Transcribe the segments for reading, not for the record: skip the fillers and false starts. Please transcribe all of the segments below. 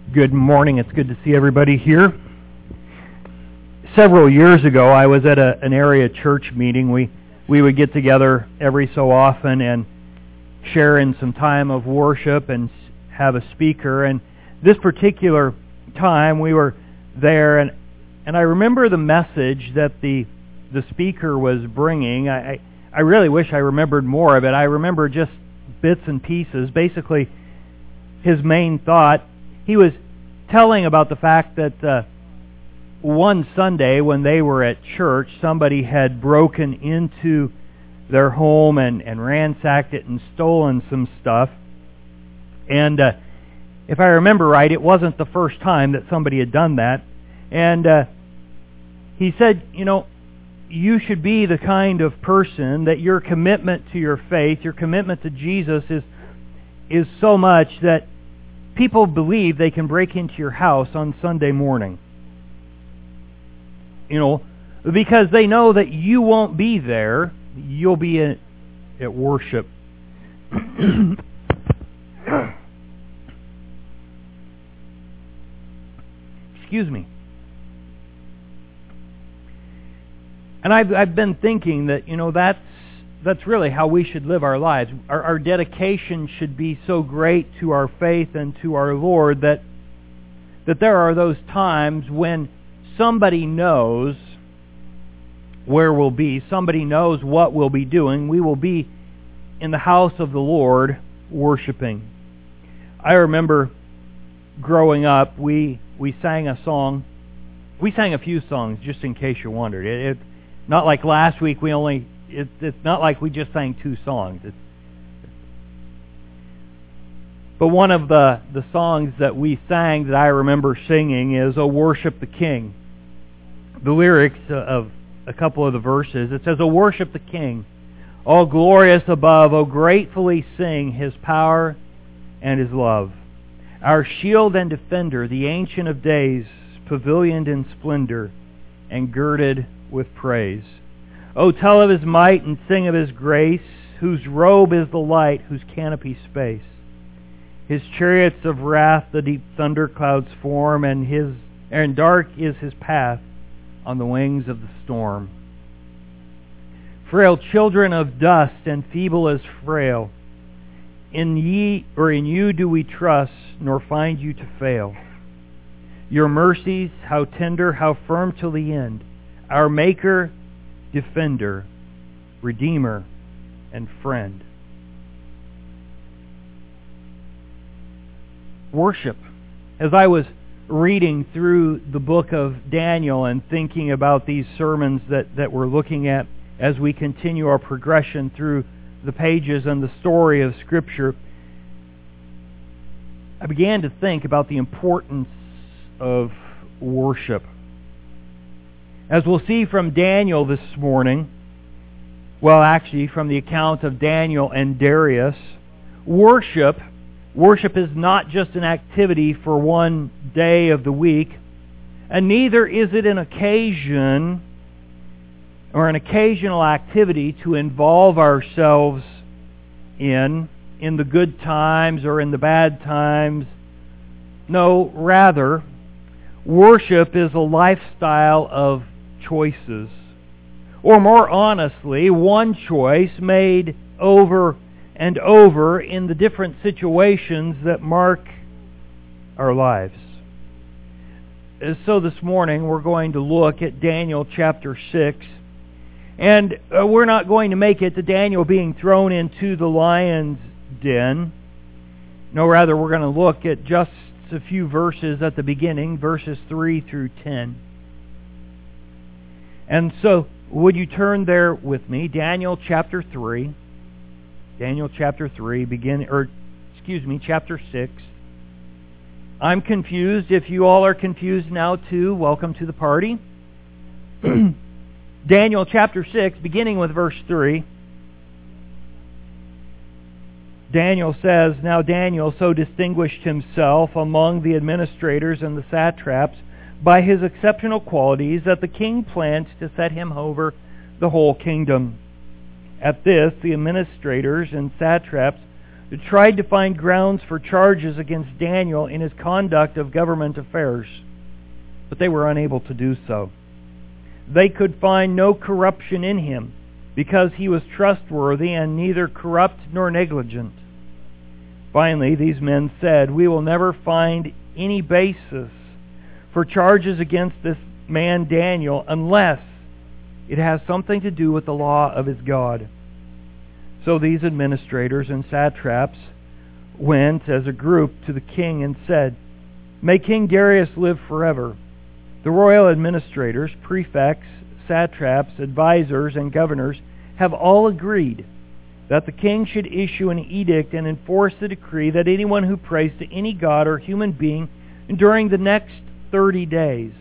Good morning. It's good to see everybody here. Several years ago, I was at an area church meeting. We would get together every so often and share in some time of worship and have a speaker. And this particular time, we were there, and I remember the message that the speaker was bringing. I really wish I remembered more of it. I remember just bits and pieces. Basically, his main thought, he was telling about the fact that one Sunday when they were at church, somebody had broken into their home and ransacked it and stolen some stuff. And if I remember right, it wasn't the first time that somebody had done that. And he said, you should be the kind of person that your commitment to your faith, your commitment to Jesus is so much that people believe they can break into your house on Sunday morning. Because they know that you won't be there. You'll be at worship. Excuse me. And I've been thinking that, that's really how we should live our lives. Our dedication should be so great to our faith and to our Lord that there are those times when somebody knows where we'll be, somebody knows what we'll be doing. We will be in the house of the Lord worshiping. I remember growing up, we sang a song. We sang a few songs, just in case you wondered. It's not like last week it's not like we just sang 2 songs. But one of the songs that we sang that I remember singing is "O Worship the King." The lyrics of a couple of the verses, it says, "O worship the King, all glorious above, O gratefully sing His power and His love. Our shield and defender, the Ancient of Days, pavilioned in splendor and girded with praise. O tell of His might and sing of His grace, whose robe is the light, whose canopy space. His chariots of wrath the deep thunder clouds form, and dark is His path on the wings of the storm. Frail children of dust and feeble as frail, in you do we trust, nor find you to fail. Your mercies, how tender, how firm till the end, our Maker, Defender, Redeemer, and Friend." Worship. As I was reading through the book of Daniel and thinking about these sermons that we're looking at as we continue our progression through the pages and the story of Scripture, I began to think about the importance of worship. As we'll see from Daniel this morning, well, actually from the account of Daniel and Darius, worship is not just an activity for one day of the week, and neither is it an occasion or an occasional activity to involve ourselves in the good times or in the bad times. No, rather, worship is a lifestyle of choices. Or more honestly, one choice made over and over in the different situations that mark our lives. So this morning we're going to look at Daniel chapter 6. And we're not going to make it to Daniel being thrown into the lion's den. No, rather we're going to look at just a few verses at the beginning, verses 3 through 10. And so, would you turn there with me? Daniel chapter 3. Daniel chapter 3, chapter 6. I'm confused. If you all are confused now too, welcome to the party. Daniel chapter 6, beginning with verse 3. Daniel says, "Now Daniel so distinguished himself among the administrators and the satraps by his exceptional qualities that the king planned to set him over the whole kingdom. At this, the administrators and satraps tried to find grounds for charges against Daniel in his conduct of government affairs, but they were unable to do so. They could find no corruption in him, because he was trustworthy and neither corrupt nor negligent. Finally, these men said, "We will never find any basis for charges against this man Daniel unless it has something to do with the law of his God." So these administrators and satraps went as a group to the king and said, "May King Darius live forever." The royal administrators, prefects, satraps, advisors, and governors have all agreed that the king should issue an edict and enforce the decree that anyone who prays to any god or human being during the next 30 days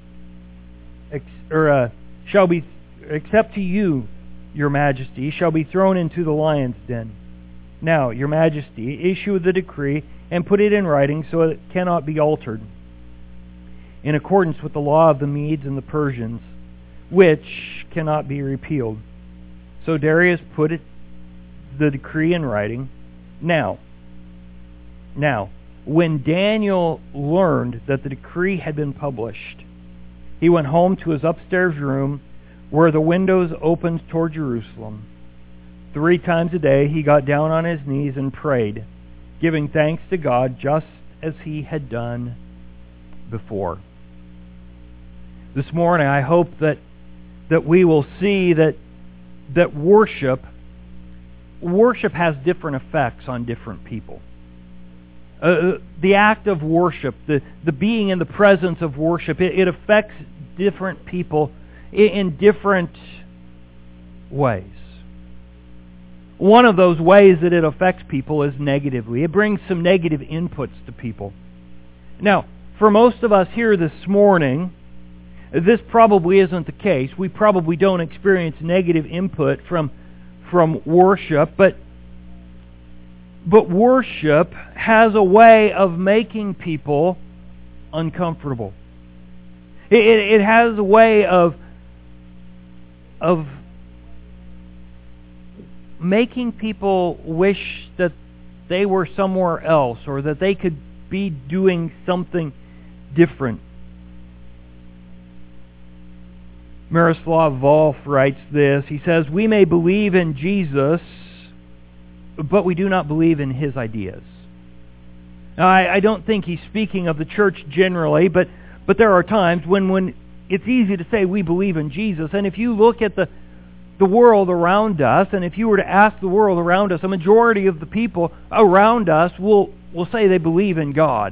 shall be, except to you, your majesty, shall be thrown into the lion's den. Now, your majesty, issue the decree and put it in writing so it cannot be altered, in accordance with the law of the Medes and the Persians, which cannot be repealed. So Darius put the decree in writing. Now, when Daniel learned that the decree had been published, he went home to his upstairs room where the windows opened toward Jerusalem. 3 times a day he got down on his knees and prayed, giving thanks to God just as he had done before. This morning I hope that we will see that worship has different effects on different people. The act of worship, the being in the presence of worship, it affects different people in different ways. One of those ways that it affects people is negatively. It brings some negative inputs to people. Now, for most of us here this morning, this probably isn't the case. We probably don't experience negative input from worship, but worship has a way of making people uncomfortable. It has a way of making people wish that they were somewhere else or that they could be doing something different. Miroslav Volf writes this. He says, "We may believe in Jesus, but we do not believe in His ideas." Now, I don't think he's speaking of the church generally, but there are times when it's easy to say we believe in Jesus. And if you look at the world around us, and if you were to ask the world around us, a majority of the people around us will say they believe in God.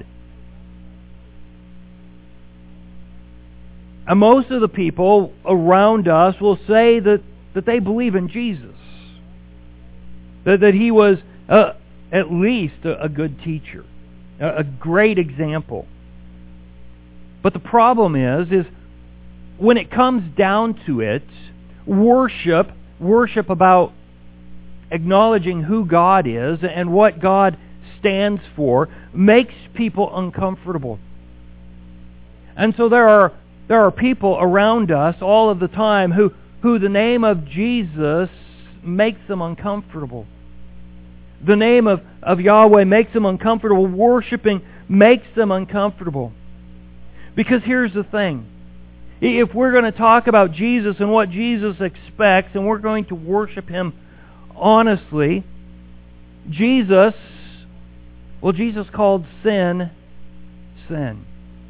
And most of the people around us will say that they believe in Jesus. That He was at least a good teacher, a great example. But the problem is when it comes down to it, worship about acknowledging who God is and what God stands for, makes people uncomfortable. And so there are people around us all of the time who the name of Jesus makes them uncomfortable. The name of Yahweh makes them uncomfortable. Worshiping makes them uncomfortable. Because here's the thing. If we're going to talk about Jesus and what Jesus expects, and we're going to worship Him honestly, Jesus called sin, sin.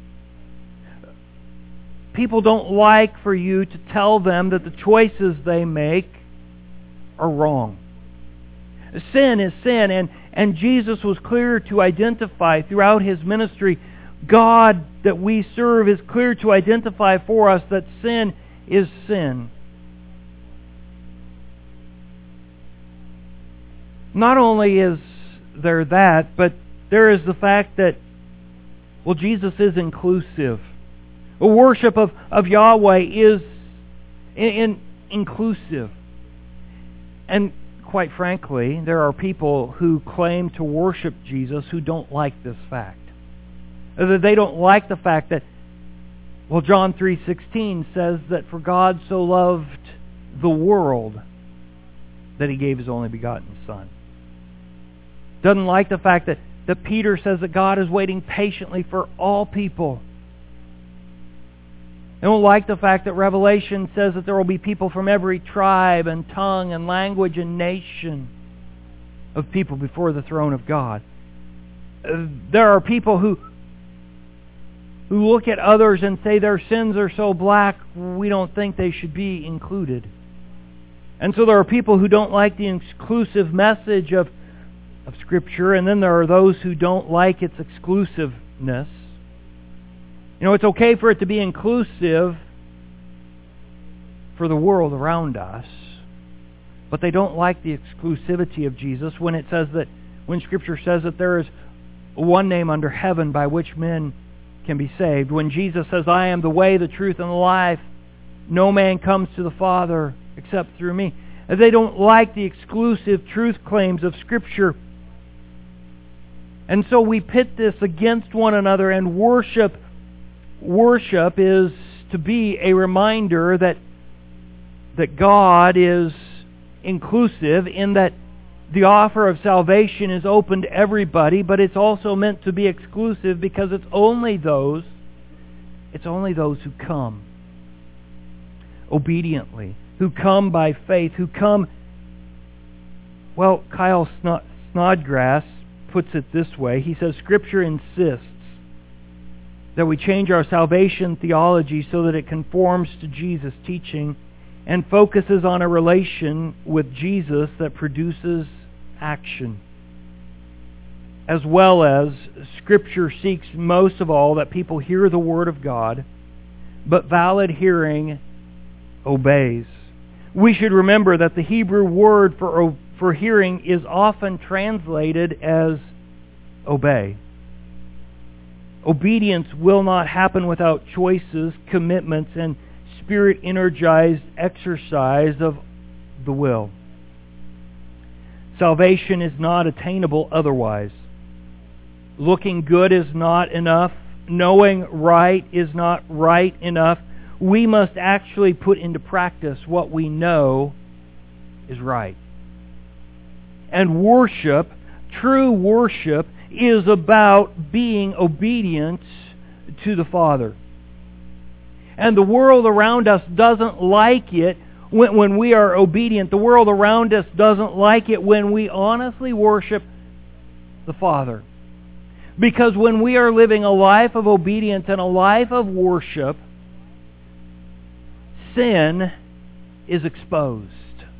People don't like for you to tell them that the choices they make are wrong. Sin is sin, and Jesus was clear to identify throughout His ministry. God that we serve is clear to identify for us that sin is sin. Not only is there that, but there is the fact that, Jesus is inclusive. The worship of Yahweh is inclusive. And quite frankly, there are people who claim to worship Jesus who don't like this fact. They don't like the fact that, John 3:16 says that for God so loved the world that He gave His only begotten Son. Doesn't like the fact that Peter says that God is waiting patiently for all people. They don't like the fact that Revelation says that there will be people from every tribe and tongue and language and nation of people before the throne of God. There are people who look at others and say their sins are so black, we don't think they should be included. And so there are people who don't like the exclusive message of Scripture, and then there are those who don't like its exclusiveness. You know, it's okay for it to be inclusive for the world around us, but they don't like the exclusivity of Jesus when Scripture says that there is one name under heaven by which men can be saved. When Jesus says, I am the way, the truth, and the life, no man comes to the Father except through me. They don't like the exclusive truth claims of Scripture. And so we pit this against one another, and worship is to be a reminder that God is inclusive, in that the offer of salvation is open to everybody, but it's also meant to be exclusive because it's only those who come obediently, who come by faith, who come... Well, Kyle Snodgrass puts it this way. He says, Scripture insists that we change our salvation theology so that it conforms to Jesus' teaching and focuses on a relation with Jesus that produces action. As well as Scripture seeks most of all that people hear the Word of God, but valid hearing obeys. We should remember that the Hebrew word for hearing is often translated as obey. Obedience will not happen without choices, commitments, and Spirit-energized exercise of the will. Salvation is not attainable otherwise. Looking good is not enough. Knowing right is not right enough. We must actually put into practice what we know is right. And worship, true worship, is about being obedient to the Father. And the world around us doesn't like it when we are obedient. The world around us doesn't like it when we honestly worship the Father. Because when we are living a life of obedience and a life of worship, sin is exposed.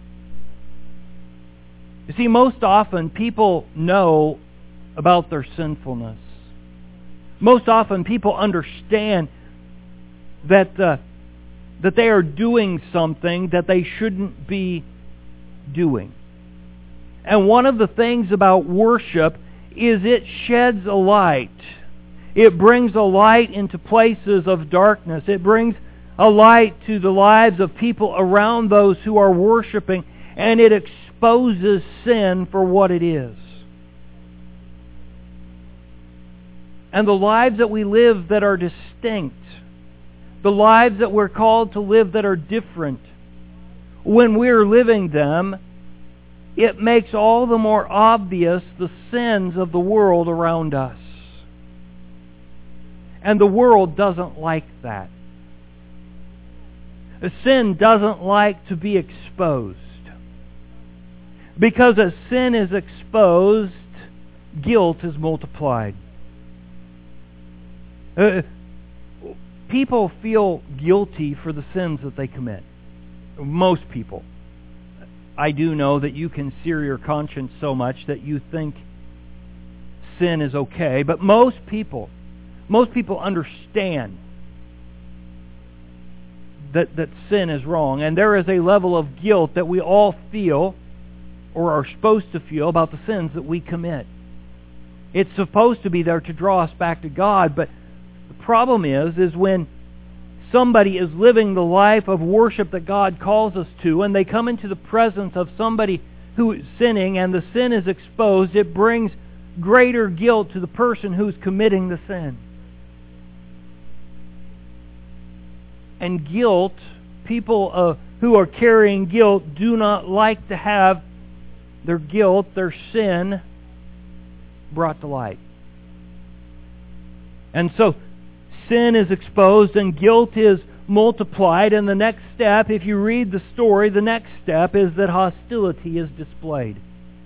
You see, most often people know about their sinfulness. Most often people understand that they are doing something that they shouldn't be doing. And one of the things about worship is it sheds a light. It brings a light into places of darkness. It brings a light to the lives of people around those who are worshiping, and it exposes sin for what it is. And the lives that we live that are distinct, the lives that we're called to live that are different, when we're living them, it makes all the more obvious the sins of the world around us. And the world doesn't like that. Sin doesn't like to be exposed. Because as sin is exposed, guilt is multiplied. People feel guilty for the sins that they commit. Most people. I do know that you can sear your conscience so much that you think sin is okay, but most people understand that sin is wrong, and there is a level of guilt that we all feel or are supposed to feel about the sins that we commit. It's supposed to be there to draw us back to God, but the problem is when somebody is living the life of worship that God calls us to, and they come into the presence of somebody who is sinning, and the sin is exposed, it brings greater guilt to the person who's committing the sin. And guilt, people who are carrying guilt do not like to have their guilt, their sin, brought to light. And so sin is exposed and guilt is multiplied, and the next step, if you read the story, the next step is that hostility is displayed.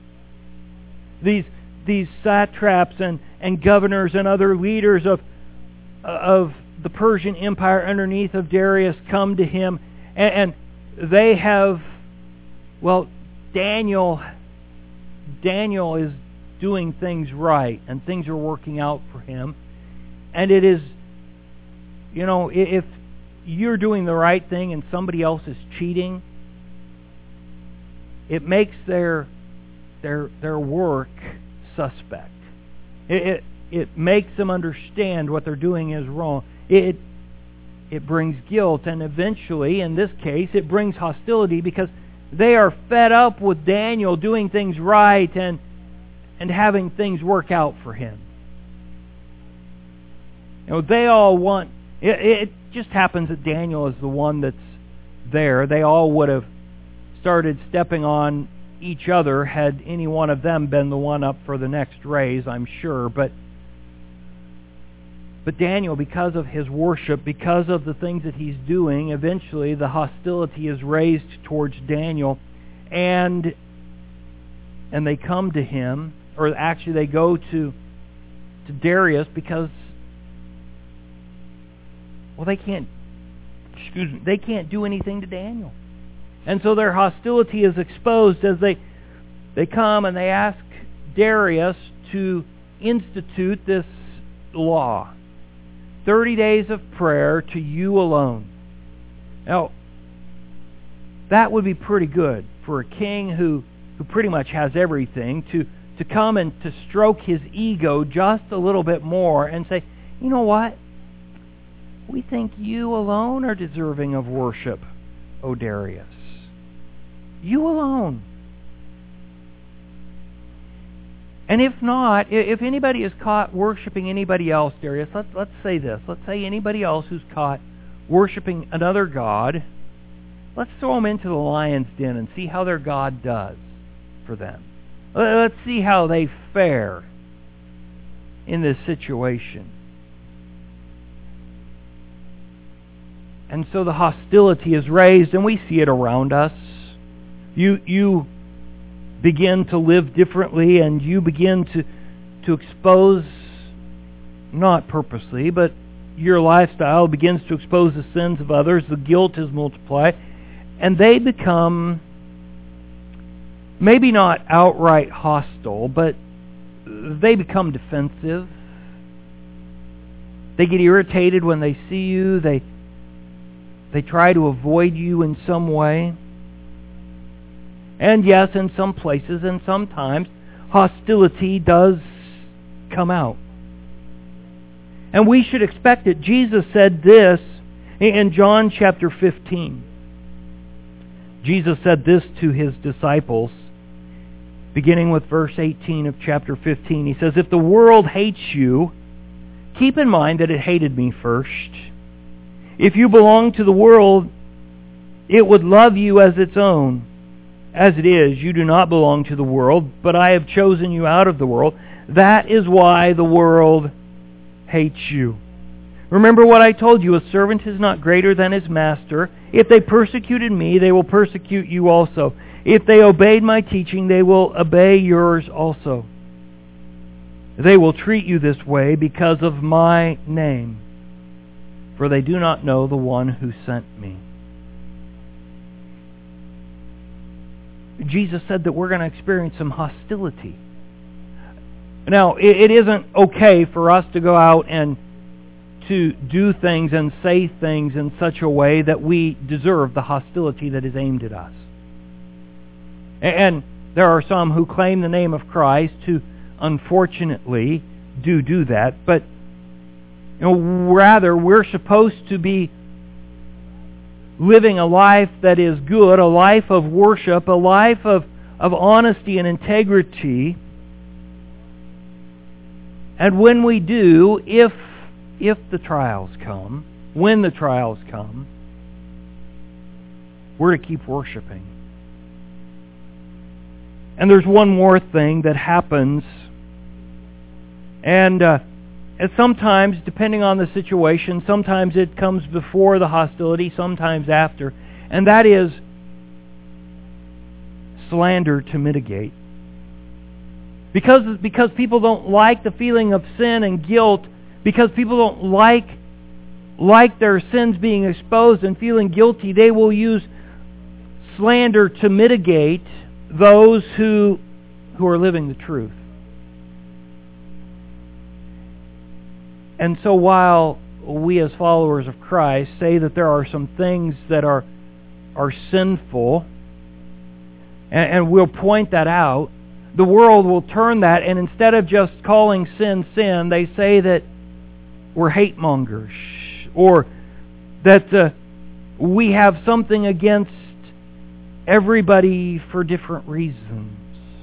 These satraps and governors and other leaders of the Persian Empire underneath of Darius come to him, and they have, well, Daniel is doing things right, and things are working out for him. And it is, if you're doing the right thing and somebody else is cheating, it makes their work suspect. It makes them understand what they're doing is wrong. It brings guilt, and eventually, in this case, it brings hostility because they are fed up with Daniel doing things right and having things work out for him. They all want... It just happens that Daniel is the one that's there. They all would have started stepping on each other had any one of them been the one up for the next raise, I'm sure. But Daniel, because of his worship, because of the things that he's doing, eventually the hostility is raised towards Daniel, and they come to him, or actually they go to Darius because, well, they can't do anything to Daniel. And so their hostility is exposed as they come and they ask Darius to institute this law. 30 days of prayer to you alone. Now, that would be pretty good for a king who pretty much has everything to come and to stroke his ego just a little bit more and say, you know what? We think you alone are deserving of worship, O Darius. You alone. And if not, if anybody is caught worshiping anybody else, Darius, let's say this. Let's say anybody else who's caught worshiping another god, let's throw them into the lion's den and see how their God does for them. Let's see how they fare in this situation. And so the hostility is raised, and we see it around us. You begin to live differently, and you begin to expose, not purposely, but your lifestyle begins to expose the sins of others. The guilt is multiplied, and they become maybe not outright hostile, but they become defensive. They get irritated when they see you. They try to avoid you in some way. And yes, in some places and sometimes, hostility does come out. And we should expect it. Jesus said this in John chapter 15. Jesus said this to his disciples, beginning with verse 18 of chapter 15. He says, "If the world hates you, keep in mind that it hated me first. If you belong to the world, it would love you as its own. As it is, you do not belong to the world, but I have chosen you out of the world. That is why the world hates you. Remember what I told you, a servant is not greater than his master. If they persecuted me, they will persecute you also. If they obeyed my teaching, they will obey yours also. They will treat you this way because of my name, for they do not know the one who sent me." Jesus said that we're going to experience some hostility. Now, it isn't okay for us to go out and to do things and say things in such a way that we deserve the hostility that is aimed at us. And there are some who claim the name of Christ who unfortunately do that, but rather we're supposed to be living a life that is good, a life of worship, a life of honesty and integrity. And when we do, if the trials come, when the trials come, we're to keep worshiping. And there's one more thing that happens And sometimes, depending on the situation, sometimes it comes before the hostility, sometimes after. And that is slander to mitigate. Because people don't like the feeling of sin and guilt, because people don't like their sins being exposed and feeling guilty, they will use slander to mitigate those who are living the truth. And so while we as followers of Christ say that there are some things that are sinful, and we'll point that out, the world will turn that, and instead of just calling sin, sin, they say that we're hate mongers, or that we have something against everybody for different reasons.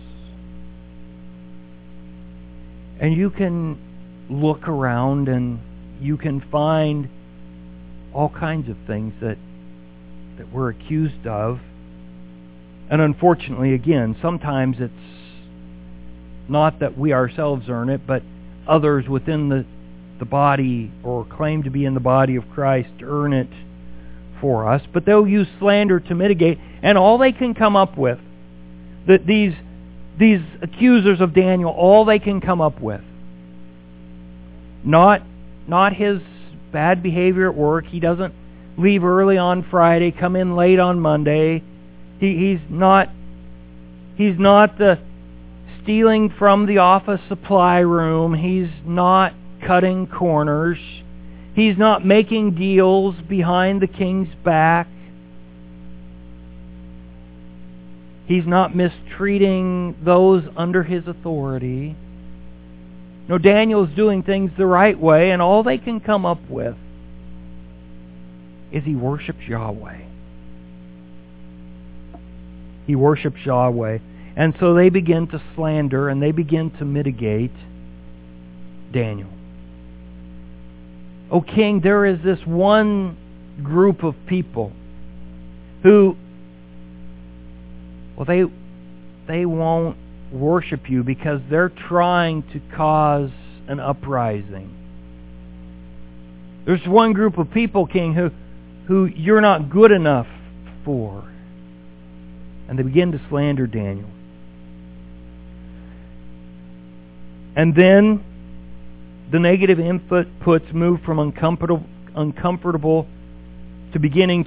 And you can look around and you can find all kinds of things that we're accused of. And unfortunately, again, sometimes it's not that we ourselves earn it, but others within the body or claim to be in the body of Christ earn it for us. But they'll use slander to mitigate, and all they can come up with, that these accusers of Daniel, all they can come up with, not his bad behavior at work. He doesn't leave early on Friday, come in late on Monday. He's not stealing from the office supply room. He's not cutting corners. He's not making deals behind the king's back. He's not mistreating those under his authority. No, Daniel's doing things the right way, and all they can come up with is he worships Yahweh. He worships Yahweh. And so they begin to slander and they begin to mitigate Daniel. O king, there is this one group of people who, well, they won't worship you because they're trying to cause an uprising. There's one group of people, king, who you're not good enough for. And they begin to slander Daniel. And then the negative inputs move from uncomfortable to beginning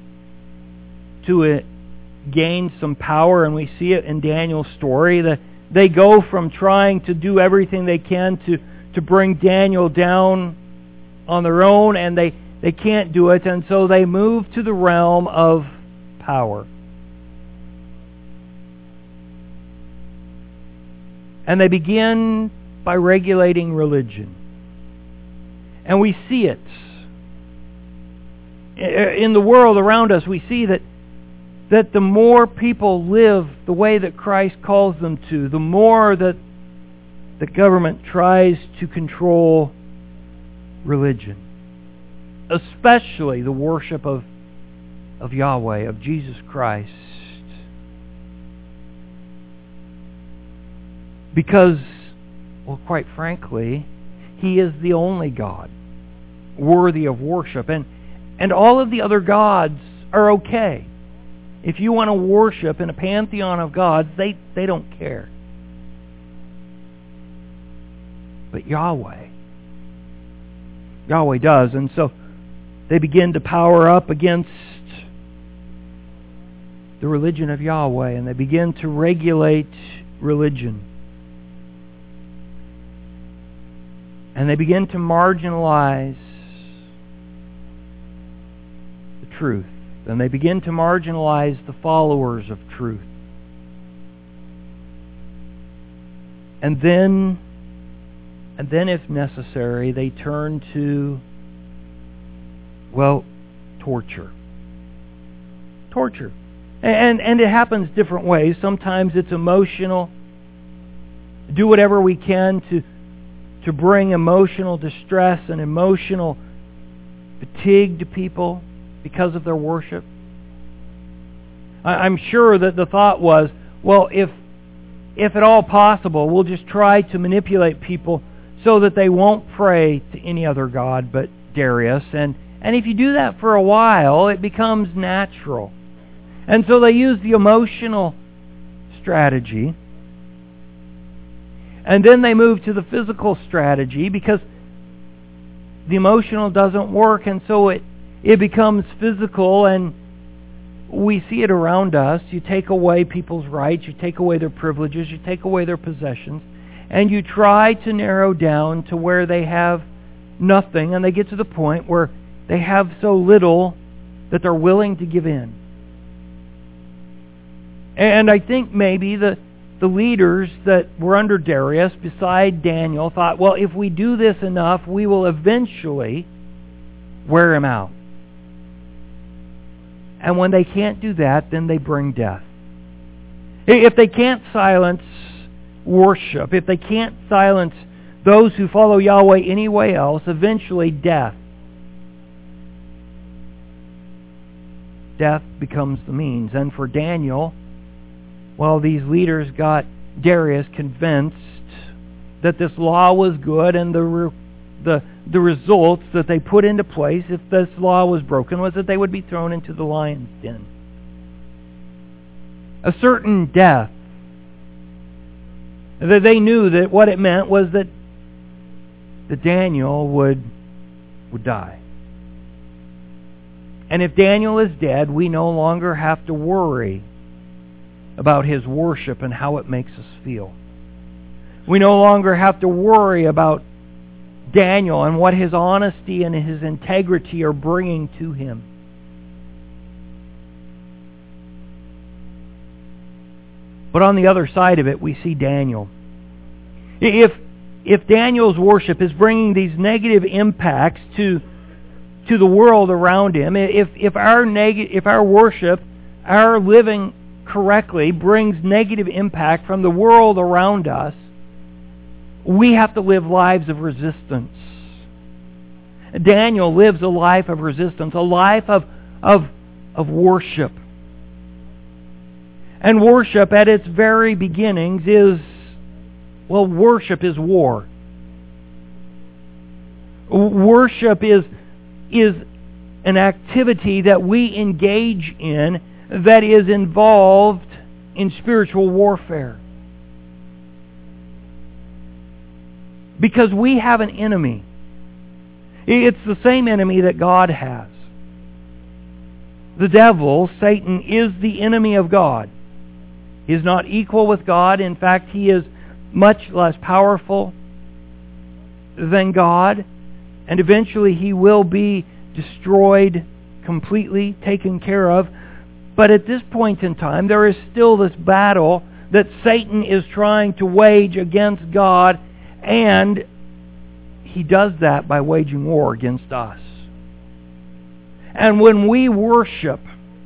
to gain some power, and we see it in Daniel's story. That they go from trying to do everything they can to bring Daniel down on their own, and they can't do it, and so they move to the realm of power. And they begin by regulating religion. And we see it. In the world around us, we see that the more people live the way that Christ calls them to, the more that the government tries to control religion. Especially the worship of Yahweh, of Jesus Christ. Because, well, quite frankly, He is the only God worthy of worship. And all of the other gods are okay. If you want to worship in a pantheon of gods, they don't care. But Yahweh does. And so they begin to power up against the religion of Yahweh, and they begin to regulate religion. And they begin to marginalize the truth. And they begin to marginalize the followers of truth. And then if necessary, they turn to, well, torture. Torture. And it happens different ways. Sometimes it's emotional. Do whatever we can to bring emotional distress and emotional fatigue to people because of their worship. I'm sure that the thought was, well, if at all possible, we'll just try to manipulate people so that they won't pray to any other god but Darius. And if you do that for a while, it becomes natural. And so they use the emotional strategy. And then they move to the physical strategy because the emotional doesn't work, and so it becomes physical, and we see it around us. You take away people's rights, you take away their privileges, you take away their possessions, and you try to narrow down to where they have nothing, and they get to the point where they have so little that they're willing to give in. And I think maybe the leaders that were under Darius, beside Daniel, thought, well, if we do this enough, we will eventually wear him out. And when they can't do that, then they bring death. If they can't silence worship, if they can't silence those who follow Yahweh anyway else, eventually death. Death becomes the means. And for Daniel, well, these leaders got Darius convinced that this law was good, and the results that they put into place if this law was broken was that they would be thrown into the lion's den. A certain death. That they knew that what it meant was that Daniel would die. And if Daniel is dead, we no longer have to worry about his worship and how it makes us feel. We no longer have to worry about Daniel and what his honesty and his integrity are bringing to him. But on the other side of it, we see Daniel. If Daniel's worship is bringing these negative impacts to the world around him, if our worship, our living correctly brings negative impact from the world around us, we have to live lives of resistance. Daniel lives a life of resistance, a life of worship. And worship at its very beginnings worship is war. Worship is an activity that we engage in that is involved in spiritual warfare. Because we have an enemy. It's the same enemy that God has. The devil, Satan, is the enemy of God. He is not equal with God. In fact, he is much less powerful than God. And eventually he will be destroyed completely, taken care of. But at this point in time, there is still this battle that Satan is trying to wage against God, and he does that by waging war against us. And when we worship,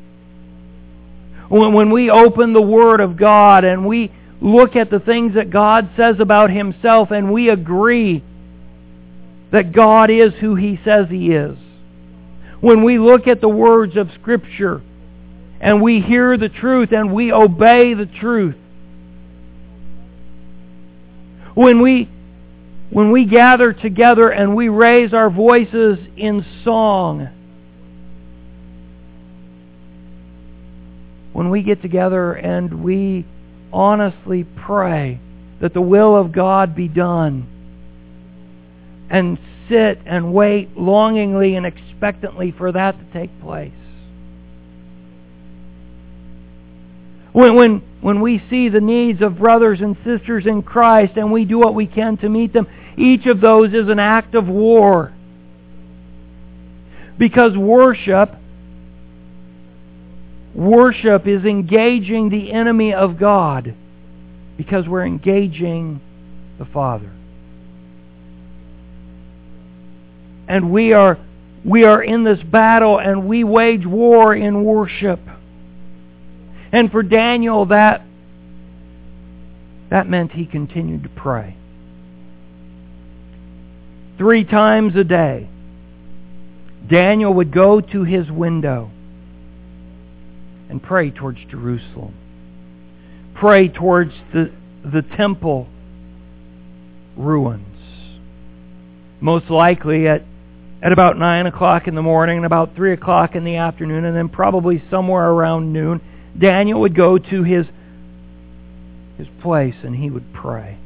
when we open the Word of God and we look at the things that God says about Himself and we agree that God is who He says He is, when we look at the words of Scripture and we hear the truth and we obey the truth, when we gather together and we raise our voices in song, when we get together and we honestly pray that the will of God be done, and sit and wait longingly and expectantly for that to take place. When we see the needs of brothers and sisters in Christ and we do what we can to meet them, each of those is an act of war. Because worship is engaging the enemy of God, because we're engaging the Father. And we are in this battle, and we wage war in worship. And for Daniel, that meant he continued to pray. 3 times a day, Daniel would go to his window and pray towards Jerusalem. Pray towards the temple ruins. most likely at about 9 o'clock in the morning and about 3 o'clock in the afternoon, and then probably somewhere around noon, Daniel would go to his place and he would pray.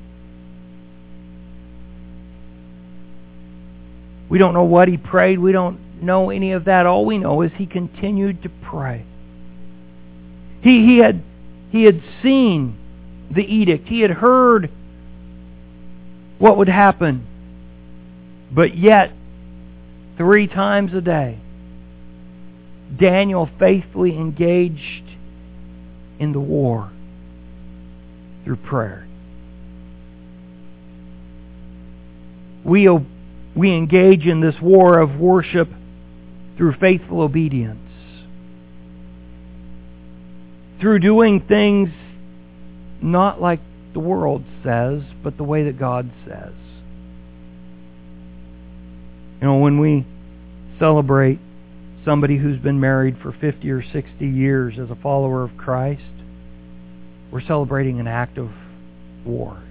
We don't know what he prayed. We don't know any of that. All we know is he continued to pray. He had seen the edict. He had heard what would happen. But yet, 3 times a day, Daniel faithfully engaged in the war through prayer. We engage in this war of worship through faithful obedience. Through doing things not like the world says, but the way that God says. You know, when we celebrate somebody who's been married for 50 or 60 years as a follower of Christ, we're celebrating an act of war.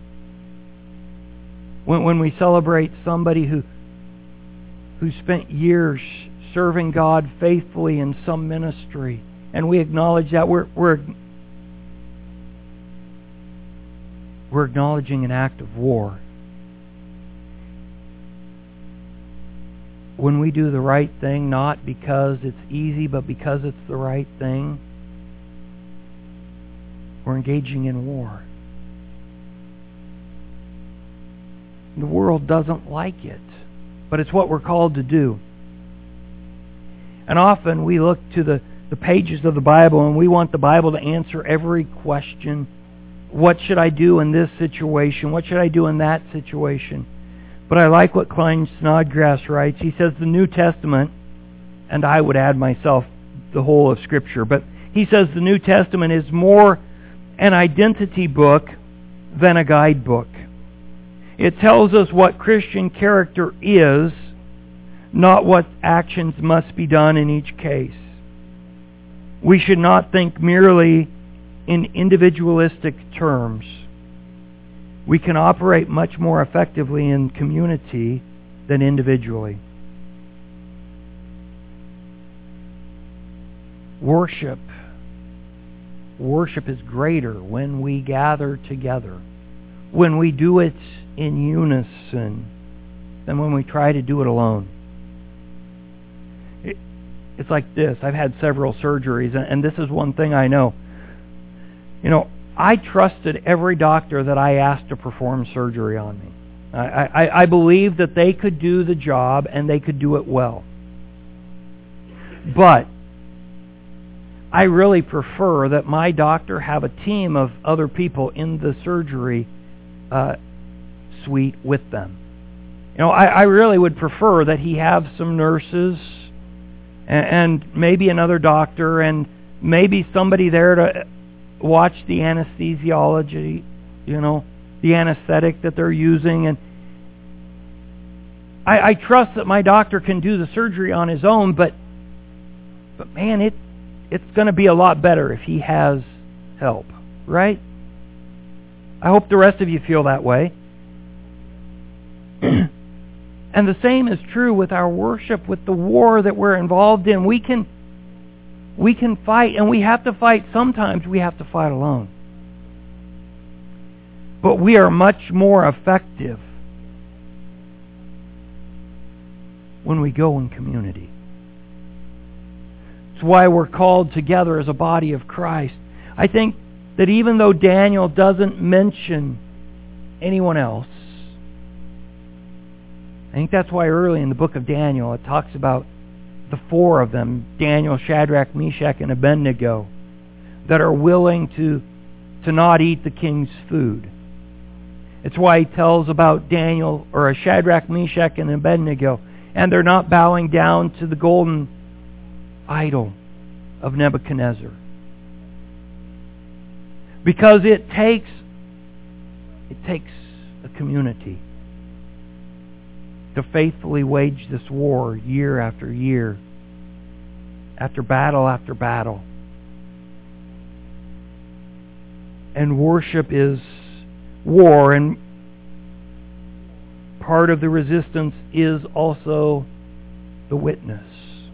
When we celebrate somebody who spent years serving God faithfully in some ministry, and we acknowledge that, we're acknowledging an act of war. When we do the right thing, not because it's easy, but because it's the right thing, we're engaging in war. The world doesn't like it, but it's what we're called to do. And often we look to the pages of the Bible and we want the Bible to answer every question. What should I do in this situation? What should I do in that situation? But I like what Klein Snodgrass writes. He says the New Testament, and I would add myself the whole of Scripture, but he says the New Testament is more an identity book than a guidebook. It tells us what Christian character is, not what actions must be done in each case. We should not think merely in individualistic terms. We can operate much more effectively in community than individually. Worship is greater when we gather together, when we do it in unison, than when we try to do it alone. It's like this. I've had several surgeries, and this is one thing I know. You know, I trusted every doctor that I asked to perform surgery on me. I believed that they could do the job and they could do it well. But I really prefer that my doctor have a team of other people in the surgery suite with them. You know, I really would prefer that he have some nurses and maybe another doctor and maybe somebody there to watch the anesthesiology, you know, the anesthetic that they're using. And I trust that my doctor can do the surgery on his own, but man, it's going to be a lot better if he has help, right? I hope the rest of you feel that way. And the same is true with our worship, with the war that we're involved in. We can fight, and we have to fight. Sometimes we have to fight alone. But we are much more effective when we go in community. It's why we're called together as a body of Christ. I think that even though Daniel doesn't mention anyone else, I think that's why early in the book of Daniel it talks about the 4 of them, Daniel, Shadrach, Meshach, and Abednego, that are willing to not eat the king's food. It's why he tells about Daniel, or Shadrach, Meshach, and Abednego, and they're not bowing down to the golden idol of Nebuchadnezzar. Because it takes a community to faithfully wage this war year after year, after battle after battle. And worship is war, and part of the resistance is also the witness.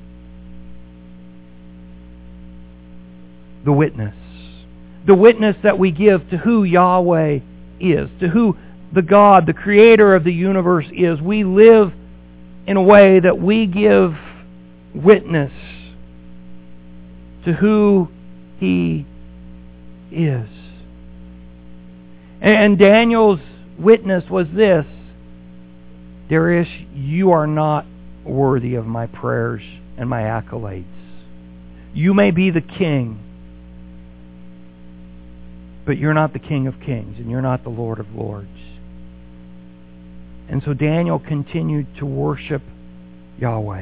The witness. The witness that we give to who Yahweh is, to who the God, the Creator of the universe is. We live in a way that we give witness to who He is. And Daniel's witness was this: Darius, you are not worthy of my prayers and my accolades. You may be the king, but you're not the King of Kings, and you're not the Lord of Lords. And so Daniel continued to worship Yahweh.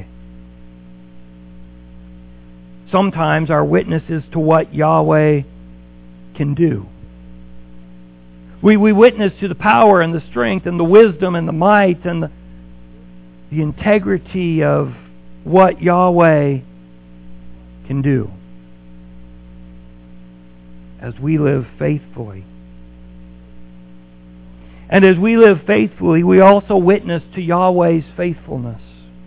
Sometimes our witness is to what Yahweh can do. We witness to the power and the strength and the wisdom and the might and the integrity of what Yahweh can do as we live faithfully. And as we live faithfully, we also witness to Yahweh's faithfulness.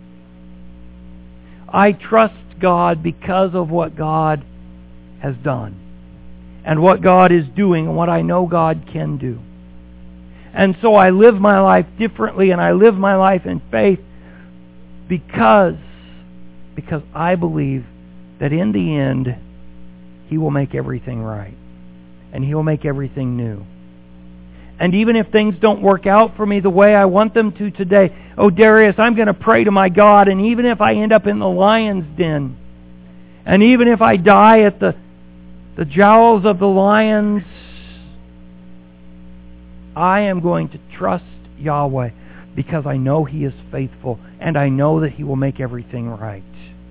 I trust God because of what God has done, and what God is doing, and what I know God can do. And so I live my life differently, and I live my life in faith because I believe that in the end, He will make everything right, and He will make everything new. And even if things don't work out for me the way I want them to today, oh Darius, I'm going to pray to my God, and even if I end up in the lion's den, and even if I die at the jowls of the lions, I am going to trust Yahweh because I know He is faithful, and I know that He will make everything right.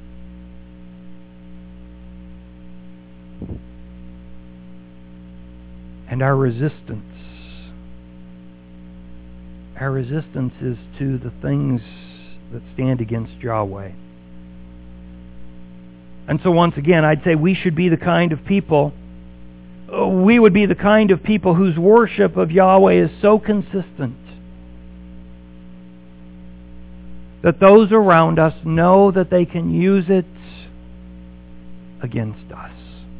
And our resistance is to the things that stand against Yahweh. And so once again, I'd say we should be the kind of people, we would be the kind of people whose worship of Yahweh is so consistent that those around us know that they can use it against us.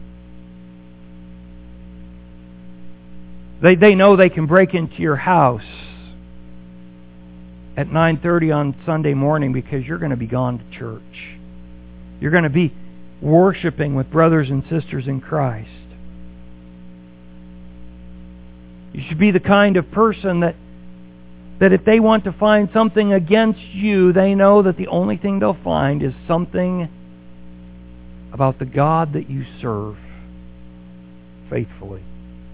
They know they can break into your house at 9:30 on Sunday morning because you're going to be gone to church. You're going to be worshiping with brothers and sisters in Christ. You should be the kind of person that if they want to find something against you, they know that the only thing they'll find is something about the God that you serve faithfully.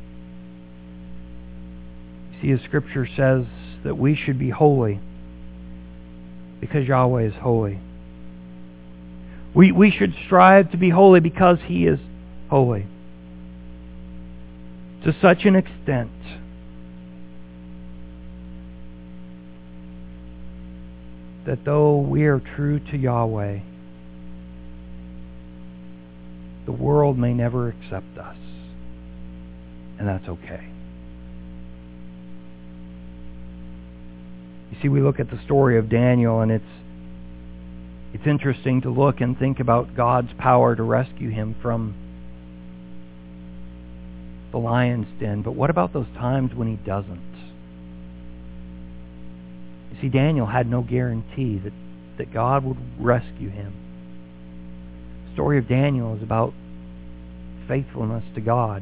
You see, as Scripture says that we should be holy because Yahweh is holy. We should strive to be holy because He is holy. To such an extent that though we are true to Yahweh, the world may never accept us. And that's okay. You see, we look at the story of Daniel, and it's interesting to look and think about God's power to rescue him from the lion's den. But what about those times when He doesn't? You see, Daniel had no guarantee that God would rescue him. The story of Daniel is about faithfulness to God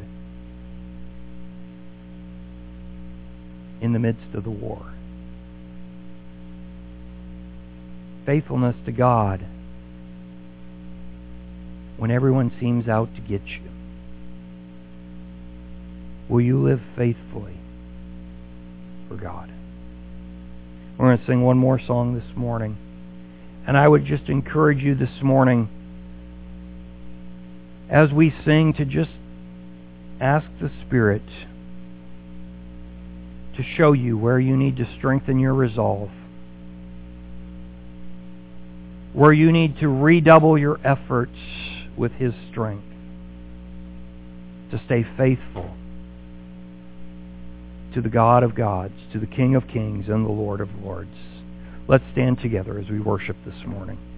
in the midst of the war. Faithfulness to God when everyone seems out to get you. Will you live faithfully for God? We're going to sing one more song this morning. And I would just encourage you this morning, as we sing, to just ask the Spirit to show you where you need to strengthen your resolve, where you need to redouble your efforts with His strength to stay faithful to the God of gods, to the King of kings and the Lord of lords. Let's stand together as we worship this morning.